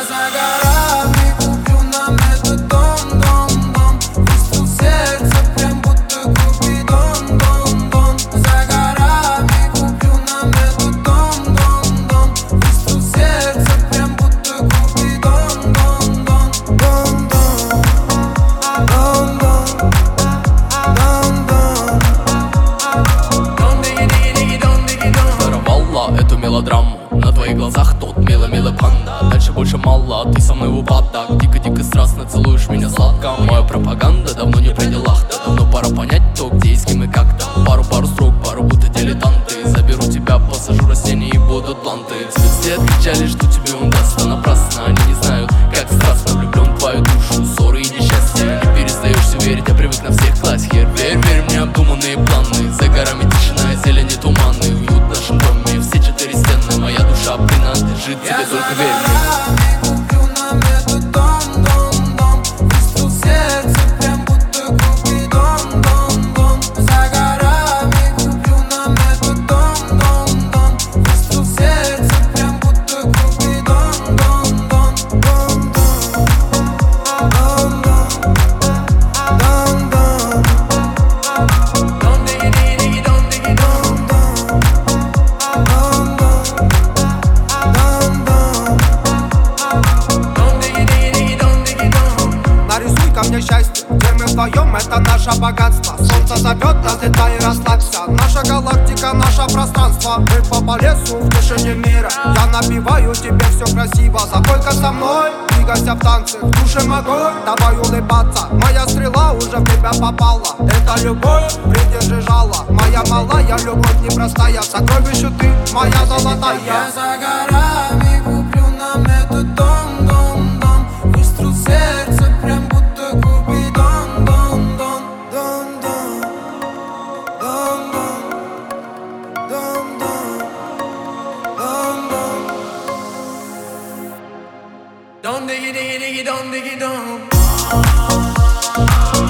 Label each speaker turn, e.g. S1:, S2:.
S1: за горами куплю нам этот дом, дом, дом. Выстрел в сердце, прям будто Купидон, дон, дон. За горами куплю нам этот дом, дом, дом. Выстрел в сердце, прям будто Купидон, дон, дон. Дон, дон, дон, дон.
S2: Воровала эту мелодраму, на твоих глазах тот милый-милый панда. Дальше больше мало, ты со мной в упадок. Дико-дико страстно целуешь меня сладко. Моя пропаганда давно не при делах. Да давно пора понять, кто где и с кем и как там. Пару строк, пару будто дилетанты. Заберу тебя, посажу растения и будут планты. Тебе все отвечали, что тебе он даст, а напрасно. Они не знают, как страстно влюблен в твою душу. Ссоры и несчастья, не перестаешь все верить, я привык на всех класть хер. Верь, верь мне, обдуманные планы. За горами тишина, зелень и туманы. Уют в нашем доме, все четыре стены. Моя душа принадлежит тебе, только верь мне.
S1: Куплю нам этот дом, дом, дом. Выстрел в сердце, прям будто Купидон, дон, дон. За горами куплю нам этот дом, дом, дом. Выстрел в сердце, прям будто Купидон, дон, дон. Дон, дон, дон, дон. Дон, дон. Дон, диги, дон, диги, дон, дон. Дон, дон.
S3: Нарисуй ко мне счастье, где мы вдвоем, это наше богатство. Солнце зовет нас, летай и расслабься. Наша галактика, наше пространство. Мы по лесу в тишине мира. Я напеваю тебе все красиво. Запой-ка со мной, двигайся в танце. В душе огонь, давай улыбаться. Моя стрела уже в тебя попала. Это любовь, придержи жало. Моя малая любовь непростая. Сокровище ты, моя золотая.
S1: Я за горами куплю нам этот дом, дом, дом. Выстрел в сердце, прям будто Купидон, дон, дон. Дон, дон. Дон, дон. Дон, дон. Дон, дон. Дон, диги, диги, диги, дон, диги, дон.